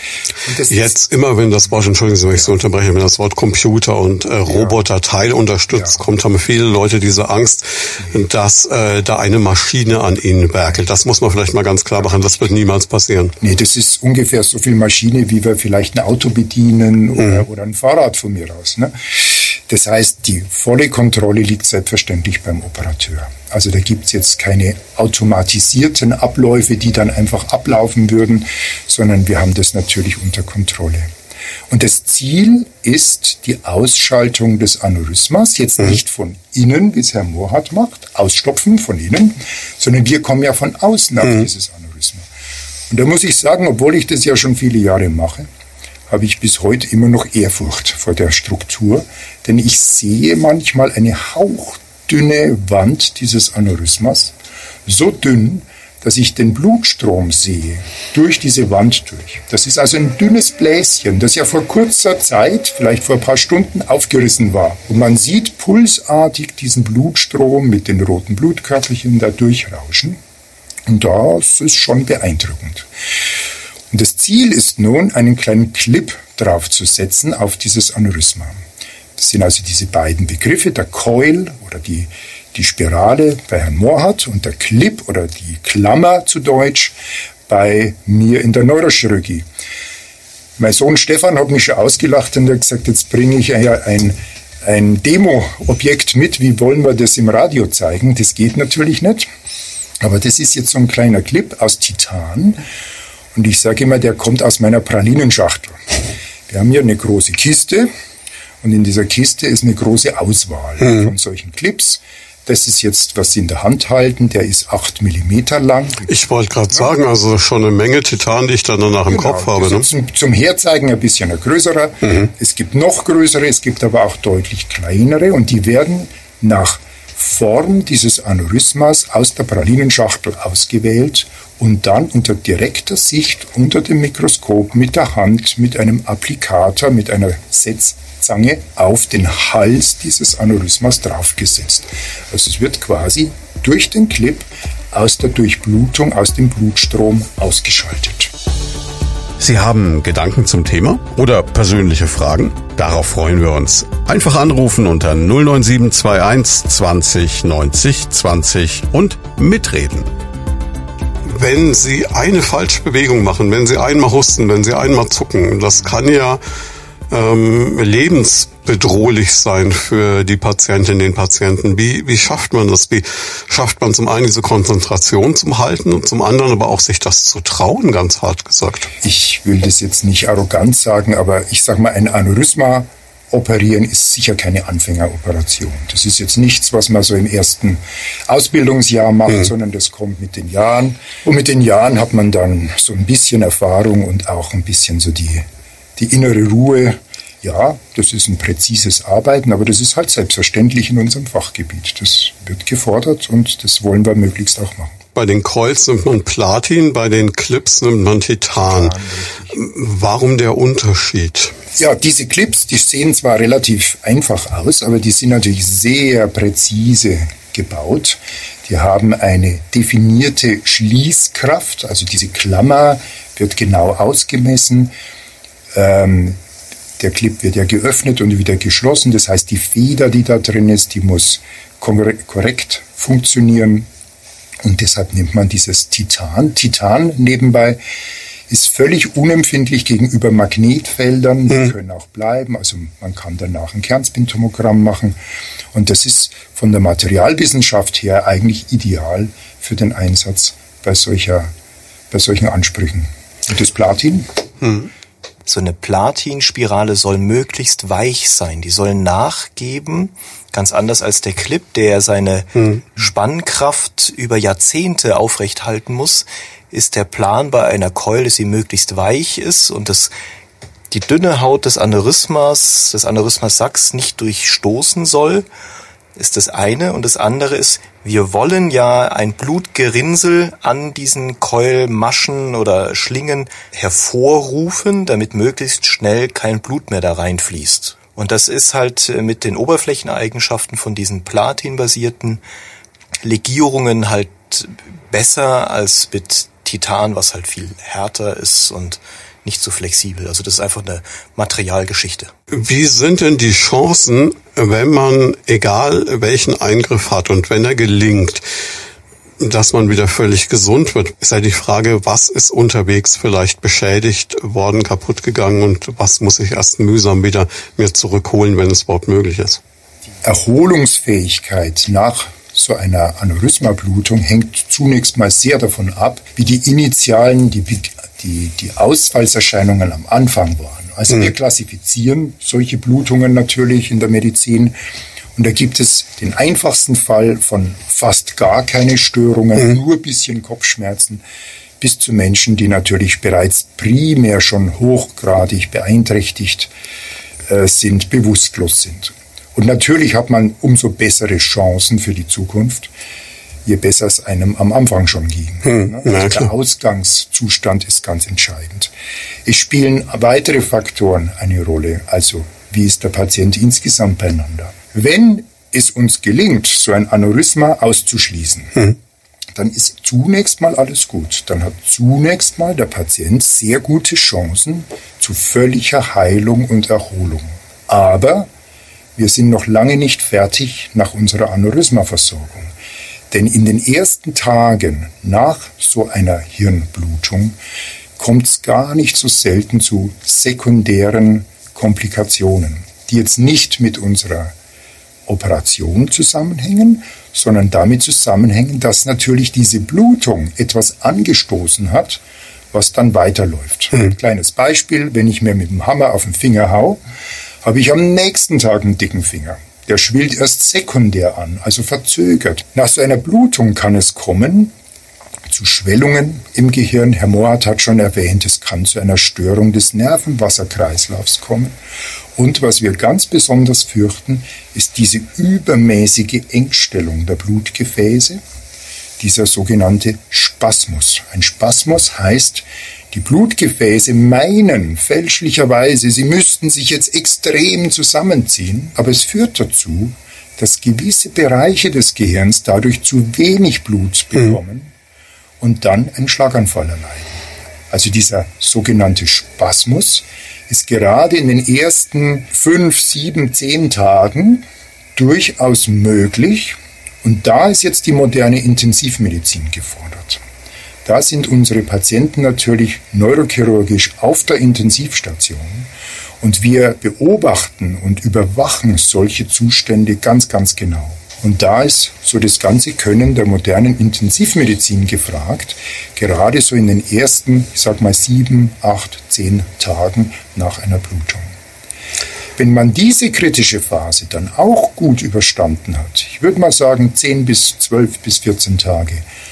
Jetzt immer, wenn das Wort, entschuldigen Sie, wenn ich so unterbreche, wenn das Wort Computer und Roboter teilunterstützt kommt, haben viele Leute diese Angst, dass da eine Maschine an ihnen werkelt. Das muss man vielleicht mal ganz klar machen, das wird niemals passieren. Nee, das ist ungefähr so viel Maschine, wie wir vielleicht ein Auto bedienen oder ein Fahrrad von mir aus. Ne? Das heißt, die volle Kontrolle liegt selbstverständlich beim Operateur. Also da gibt's jetzt keine automatisierten Abläufe, die dann einfach ablaufen würden, sondern wir haben das natürlich unter Kontrolle. Und das Ziel ist die Ausschaltung des Aneurysmas, jetzt nicht von innen, wie es Herr Morhardt macht, ausstopfen von innen, sondern wir kommen ja von außen auf dieses Aneurysma. Und da muss ich sagen, obwohl ich das ja schon viele Jahre mache, habe ich bis heute immer noch Ehrfurcht vor der Struktur, denn ich sehe manchmal eine hauchdünne Wand dieses Aneurysmas, so dünn, dass ich den Blutstrom sehe, durch diese Wand durch. Das ist also ein dünnes Bläschen, das ja vor kurzer Zeit, vielleicht vor ein paar Stunden, aufgerissen war. Und man sieht pulsartig diesen Blutstrom mit den roten Blutkörperchen da durchrauschen. Und das ist schon beeindruckend. Und das Ziel ist nun, einen kleinen Clip draufzusetzen auf dieses Aneurysma. Das sind also diese beiden Begriffe, der Coil oder die Spirale bei Herrn Mohrhardt und der Clip oder die Klammer zu Deutsch bei mir in der Neurochirurgie. Mein Sohn Stefan hat mich schon ausgelacht und hat gesagt, jetzt bringe ich ein Demo-Objekt mit, wie wollen wir das im Radio zeigen? Das geht natürlich nicht, aber das ist jetzt so ein kleiner Clip aus Titan und ich sage immer, der kommt aus meiner Pralinenschachtel. Wir haben hier eine große Kiste und in dieser Kiste ist eine große Auswahl von solchen Clips. Das ist jetzt, was Sie in der Hand halten, der ist 8 Millimeter lang. Ich wollte gerade sagen, also schon eine Menge Titan, die ich dann danach im Kopf habe. Ne? Zum Herzeigen ein bisschen ein größerer. Es gibt noch größere, es gibt aber auch deutlich kleinere und die werden nach Form dieses Aneurysmas aus der Pralinenschachtel ausgewählt und dann unter direkter Sicht unter dem Mikroskop mit der Hand, mit einem Applikator, mit einer Setzzange auf den Hals dieses Aneurysmas draufgesetzt. Also es wird quasi durch den Clip aus der Durchblutung, aus dem Blutstrom ausgeschaltet. Sie haben Gedanken zum Thema oder persönliche Fragen? Darauf freuen wir uns. Einfach anrufen unter 09721 20 90 20 und mitreden. Wenn Sie eine Falschbewegung machen, wenn Sie einmal husten, wenn Sie einmal zucken, das kann ja lebensbedrohlich sein für die Patientin, den Patienten. Wie schafft man das? Wie schafft man zum einen diese Konzentration zum Halten und zum anderen aber auch sich das zu trauen, ganz hart gesagt? Ich will das jetzt nicht arrogant sagen, aber ich sage mal, ein Aneurysma operieren ist sicher keine Anfängeroperation. Das ist jetzt nichts, was man so im ersten Ausbildungsjahr macht, sondern das kommt mit den Jahren. Und mit den Jahren hat man dann so ein bisschen Erfahrung und auch ein bisschen so die innere Ruhe. Ja, das ist ein präzises Arbeiten, aber das ist halt selbstverständlich in unserem Fachgebiet. Das wird gefordert und das wollen wir möglichst auch machen. Bei den Coils nimmt man Platin, bei den Clips nimmt man Titan. Warum der Unterschied? Ja, diese Clips, die sehen zwar relativ einfach aus, aber die sind natürlich sehr präzise gebaut. Die haben eine definierte Schließkraft, also diese Klammer wird genau ausgemessen. Der Clip wird ja geöffnet und wieder geschlossen. Das heißt, die Feder, die da drin ist, die muss korrekt funktionieren. Und deshalb nimmt man dieses Titan. Titan nebenbei ist völlig unempfindlich gegenüber Magnetfeldern. Die können auch bleiben. Also man kann danach ein Kernspintomogramm machen. Und das ist von der Materialwissenschaft her eigentlich ideal für den Einsatz bei solchen Ansprüchen. Und das Platin? So eine Platinspirale soll möglichst weich sein. Die soll nachgeben, ganz anders als der Clip, der seine Spannkraft über Jahrzehnte aufrecht halten muss, ist der Plan bei einer Coil, dass sie möglichst weich ist und die dünne Haut des Aneurysmas-Sacks nicht durchstoßen soll, ist das eine. Und das andere ist, wir wollen ja ein Blutgerinnsel an diesen Keulmaschen oder Schlingen hervorrufen, damit möglichst schnell kein Blut mehr da reinfließt. Und das ist halt mit den Oberflächeneigenschaften von diesen platinbasierten Legierungen halt besser als mit Titan, was halt viel härter ist und nicht so flexibel. Also das ist einfach eine Materialgeschichte. Wie sind denn die Chancen, wenn man, egal welchen Eingriff hat und wenn er gelingt, dass man wieder völlig gesund wird? Ist ja die Frage, was ist unterwegs vielleicht beschädigt worden, kaputt gegangen und was muss ich erst mühsam wieder mir zurückholen, wenn es überhaupt möglich ist? Die Erholungsfähigkeit nach so einer Aneurysmablutung hängt zunächst mal sehr davon ab, wie die initialen, die Ausfallserscheinungen am Anfang waren. Also wir klassifizieren solche Blutungen natürlich in der Medizin und da gibt es den einfachsten Fall von fast gar keine Störungen, nur ein bisschen Kopfschmerzen, bis zu Menschen, die natürlich bereits primär schon hochgradig beeinträchtigt sind, bewusstlos sind. Und natürlich hat man umso bessere Chancen für die Zukunft, je besser es einem am Anfang schon ging. Also der Ausgangszustand ist ganz entscheidend. Es spielen weitere Faktoren eine Rolle. Also, wie ist der Patient insgesamt beieinander? Wenn es uns gelingt, so ein Aneurysma auszuschließen, dann ist zunächst mal alles gut. Dann hat zunächst mal der Patient sehr gute Chancen zu völliger Heilung und Erholung. Aber wir sind noch lange nicht fertig nach unserer Aneurysmaversorgung. Denn in den ersten Tagen nach so einer Hirnblutung kommt es gar nicht so selten zu sekundären Komplikationen, die jetzt nicht mit unserer Operation zusammenhängen, sondern damit zusammenhängen, dass natürlich diese Blutung etwas angestoßen hat, was dann weiterläuft. Ein kleines Beispiel, wenn ich mir mit dem Hammer auf den Finger hau, habe ich am nächsten Tag einen dicken Finger. Der schwillt erst sekundär an, also verzögert. Nach so einer Blutung kann es kommen zu Schwellungen im Gehirn. Herr Mohrhardt hat schon erwähnt, es kann zu einer Störung des Nervenwasserkreislaufs kommen. Und was wir ganz besonders fürchten, ist diese übermäßige Engstellung der Blutgefäße, dieser sogenannte Spasmus. Ein Spasmus heißt, die Blutgefäße meinen fälschlicherweise, sie müssten sich jetzt extrem zusammenziehen, aber es führt dazu, dass gewisse Bereiche des Gehirns dadurch zu wenig Blut bekommen und dann einen Schlaganfall erleiden. Also dieser sogenannte Spasmus ist gerade in den ersten 5, 7, 10 Tagen durchaus möglich. Und da ist jetzt die moderne Intensivmedizin gefordert. Da sind unsere Patienten natürlich neurochirurgisch auf der Intensivstation. Und wir beobachten und überwachen solche Zustände ganz, ganz genau. Und da ist so das ganze Können der modernen Intensivmedizin gefragt, gerade so in den ersten, 7, 8, 10 Tagen nach einer Blutung. Wenn man diese kritische Phase dann auch gut überstanden hat, ich würde mal sagen 10 bis 12 bis 14 Tage,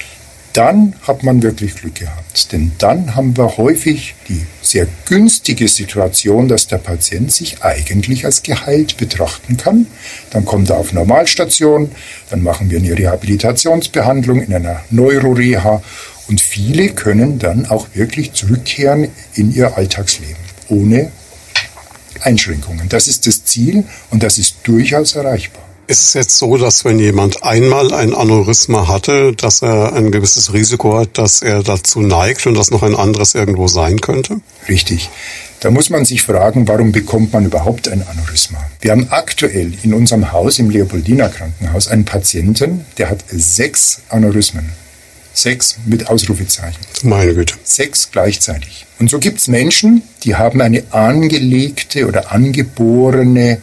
dann hat man wirklich Glück gehabt. Denn dann haben wir häufig die sehr günstige Situation, dass der Patient sich eigentlich als geheilt betrachten kann. Dann kommt er auf Normalstation, dann machen wir eine Rehabilitationsbehandlung in einer Neuroreha und viele können dann auch wirklich zurückkehren in ihr Alltagsleben, ohne Einschränkungen. Das ist das Ziel und das ist durchaus erreichbar. Ist es jetzt so, dass wenn jemand einmal ein Aneurysma hatte, dass er ein gewisses Risiko hat, dass er dazu neigt und dass noch ein anderes irgendwo sein könnte? Richtig. Da muss man sich fragen, warum bekommt man überhaupt ein Aneurysma? Wir haben aktuell in unserem Haus, im Leopoldiner Krankenhaus, einen Patienten, der hat 6 Aneurysmen. 6 mit Ausrufezeichen. Meine Güte. 6 gleichzeitig. Und so gibt es Menschen, die haben eine angelegte oder angeborene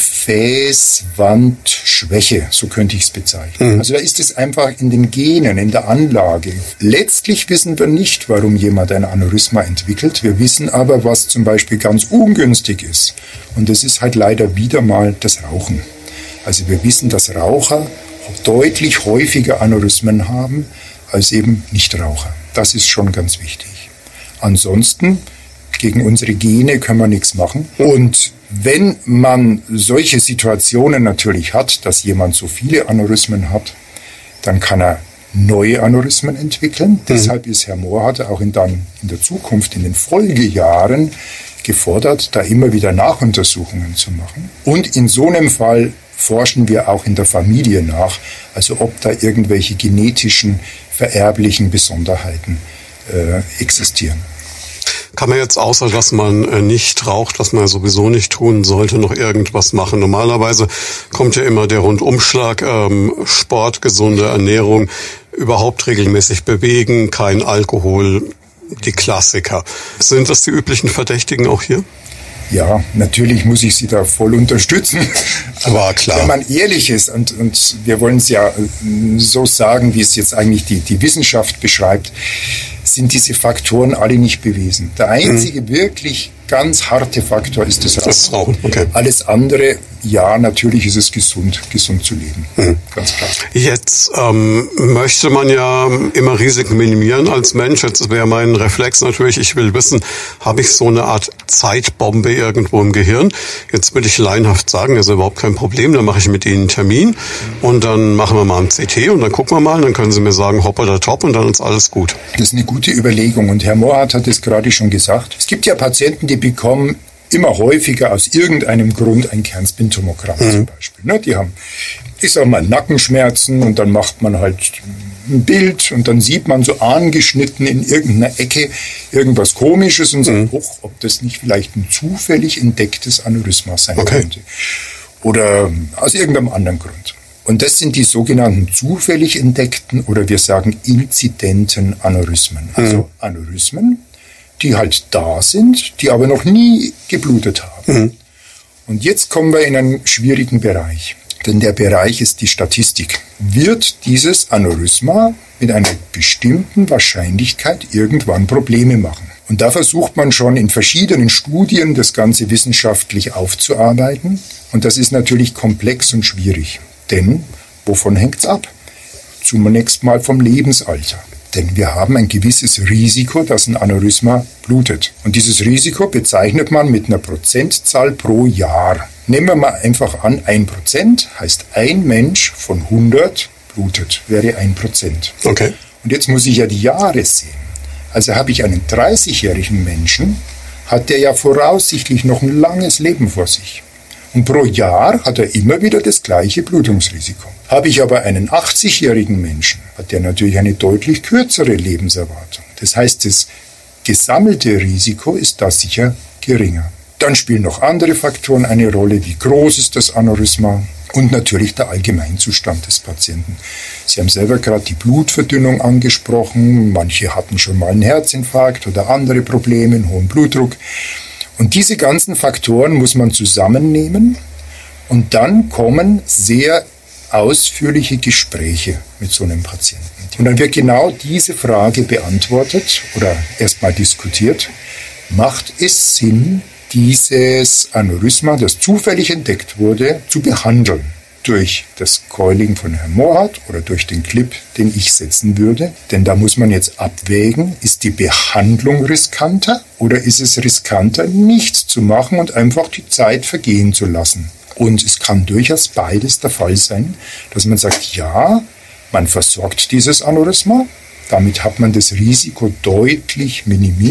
Gefäßwandschwäche, so könnte ich es bezeichnen. Also da ist es einfach in den Genen, in der Anlage. Letztlich wissen wir nicht, warum jemand ein Aneurysma entwickelt. Wir wissen aber, was zum Beispiel ganz ungünstig ist. Und das ist halt leider wieder mal das Rauchen. Also wir wissen, dass Raucher deutlich häufiger Aneurysmen haben als eben Nichtraucher. Das ist schon ganz wichtig. Ansonsten, gegen unsere Gene können wir nichts machen. Und wenn man solche Situationen natürlich hat, dass jemand so viele Aneurysmen hat, dann kann er neue Aneurysmen entwickeln. Deshalb ist Herr Mohrhardt auch in der Zukunft, in den Folgejahren, gefordert, da immer wieder Nachuntersuchungen zu machen. Und in so einem Fall forschen wir auch in der Familie nach, also ob da irgendwelche genetischen, vererblichen Besonderheiten existieren. Kann man jetzt, außer dass man nicht raucht, was man sowieso nicht tun sollte, noch irgendwas machen? Normalerweise kommt ja immer der Rundumschlag, Sport, gesunde Ernährung, überhaupt regelmäßig bewegen, kein Alkohol, die Klassiker. Sind das die üblichen Verdächtigen auch hier? Ja, natürlich muss ich Sie da voll unterstützen. Aber klar. Wenn man ehrlich ist, und wir wollen es ja so sagen, wie es jetzt eigentlich die Wissenschaft beschreibt, sind diese Faktoren alle nicht bewiesen. Der einzige wirklich ganz harte Faktor ist das Rauchen. Das Rauchen, okay. Alles andere, ja, natürlich ist es gesund zu leben. Ganz klar. Jetzt möchte man ja immer Risiken minimieren als Mensch. Jetzt wäre mein Reflex natürlich, ich will wissen, habe ich so eine Art Zeitbombe irgendwo im Gehirn? Jetzt will ich laienhaft sagen, das ist überhaupt kein Problem, dann mache ich mit Ihnen einen Termin und dann machen wir mal ein CT und dann gucken wir mal und dann können Sie mir sagen, hopp oder top und dann ist alles gut. Das ist eine gute Überlegung und Herr Mohrhardt hat es gerade schon gesagt. Es gibt ja Patienten, die bekommen immer häufiger aus irgendeinem Grund ein Kernspintomogramm zum Beispiel. Die haben ich sag mal, Nackenschmerzen und dann macht man halt ein Bild und dann sieht man so angeschnitten in irgendeiner Ecke irgendwas Komisches und sagt, ob das nicht vielleicht ein zufällig entdecktes Aneurysma sein könnte. Oder aus irgendeinem anderen Grund. Und das sind die sogenannten zufällig entdeckten oder wir sagen inzidenten Aneurysmen. Also Aneurysmen, die halt da sind, die aber noch nie geblutet haben. Und jetzt kommen wir in einen schwierigen Bereich. Denn der Bereich ist die Statistik. Wird dieses Aneurysma mit einer bestimmten Wahrscheinlichkeit irgendwann Probleme machen? Und da versucht man schon in verschiedenen Studien das Ganze wissenschaftlich aufzuarbeiten. Und das ist natürlich komplex und schwierig. Denn wovon hängt's ab? Zunächst mal vom Lebensalter. Denn wir haben ein gewisses Risiko, dass ein Aneurysma blutet. Und dieses Risiko bezeichnet man mit einer Prozentzahl pro Jahr. Nehmen wir mal einfach an, 1% heißt ein Mensch von 100 blutet, wäre 1%. Okay. Und jetzt muss ich ja die Jahre sehen. Also habe ich einen 30-jährigen Menschen, hat der ja voraussichtlich noch ein langes Leben vor sich. Und pro Jahr hat er immer wieder das gleiche Blutungsrisiko. Habe ich aber einen 80-jährigen Menschen, hat der natürlich eine deutlich kürzere Lebenserwartung. Das heißt, das gesammelte Risiko ist da sicher geringer. Dann spielen noch andere Faktoren eine Rolle, wie groß ist das Aneurysma und natürlich der Allgemeinzustand des Patienten. Sie haben selber gerade die Blutverdünnung angesprochen, manche hatten schon mal einen Herzinfarkt oder andere Probleme, einen hohen Blutdruck. Und diese ganzen Faktoren muss man zusammennehmen und dann kommen sehr ausführliche Gespräche mit so einem Patienten. Und dann wird genau diese Frage beantwortet oder erstmal diskutiert. Macht es Sinn, dieses Aneurysma, das zufällig entdeckt wurde, zu behandeln? Durch das Coiling von Herrn Mohrhardt oder durch den Clip, den ich setzen würde. Denn da muss man jetzt abwägen, ist die Behandlung riskanter oder ist es riskanter, nichts zu machen und einfach die Zeit vergehen zu lassen? Und es kann durchaus beides der Fall sein, dass man sagt, ja, man versorgt dieses Aneurysma, damit hat man das Risiko deutlich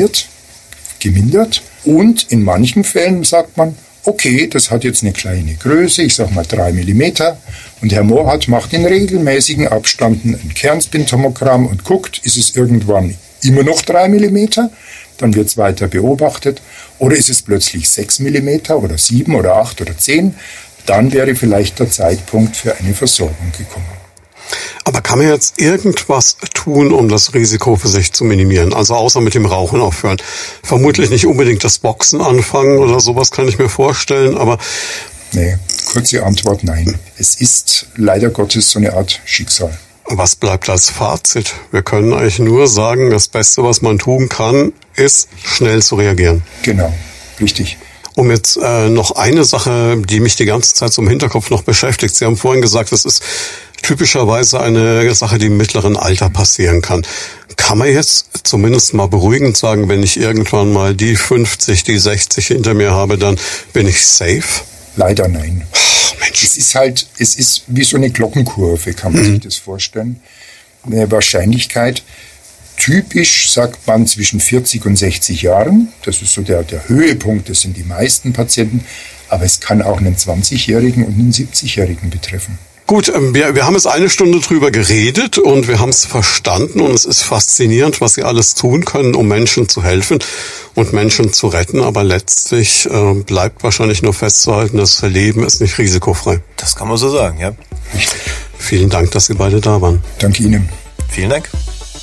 gemindert. Und in manchen Fällen sagt man, okay, das hat jetzt eine kleine Größe, ich sage mal 3 mm. Und Herr Mohrhardt macht in regelmäßigen Abständen ein Kernspintomogramm und guckt, ist es irgendwann immer noch 3 mm? Dann wird es weiter beobachtet. Oder ist es plötzlich 6 mm oder 7 oder 8 oder 10? Dann wäre vielleicht der Zeitpunkt für eine Versorgung gekommen. Aber kann man jetzt irgendwas tun, um das Risiko für sich zu minimieren? Also außer mit dem Rauchen aufhören. Vermutlich nicht unbedingt das Boxen anfangen oder sowas, kann ich mir vorstellen, aber... Nee, kurze Antwort, nein. Es ist leider Gottes so eine Art Schicksal. Was bleibt als Fazit? Wir können eigentlich nur sagen, das Beste, was man tun kann, ist, schnell zu reagieren. Genau, richtig. Um jetzt noch eine Sache, die mich die ganze Zeit so im Hinterkopf noch beschäftigt. Sie haben vorhin gesagt, das ist typischerweise eine Sache, die im mittleren Alter passieren kann. Kann man jetzt zumindest mal beruhigend sagen, wenn ich irgendwann mal die 50, die 60 hinter mir habe, dann bin ich safe? Leider nein. Oh, Mensch. Es ist wie so eine Glockenkurve, kann man sich das vorstellen. Eine Wahrscheinlichkeit, typisch sagt man zwischen 40 und 60 Jahren. Das ist so der Höhepunkt, das sind die meisten Patienten. Aber es kann auch einen 20-Jährigen und einen 70-Jährigen betreffen. Gut, wir haben jetzt eine Stunde drüber geredet und wir haben es verstanden und es ist faszinierend, was Sie alles tun können, um Menschen zu helfen und Menschen zu retten. Aber letztlich bleibt wahrscheinlich nur festzuhalten, das Leben ist nicht risikofrei. Das kann man so sagen, ja. Richtig. Vielen Dank, dass Sie beide da waren. Danke Ihnen. Vielen Dank.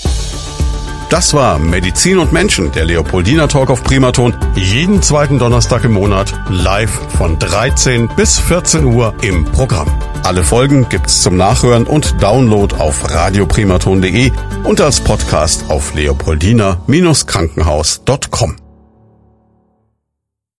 Das war Medizin und Menschen, der Leopoldina Talk auf Primaton. Jeden zweiten Donnerstag im Monat live von 13 bis 14 Uhr im Programm. Alle Folgen gibt's zum Nachhören und Download auf radioprimaton.de und als Podcast auf leopoldina-krankenhaus.com.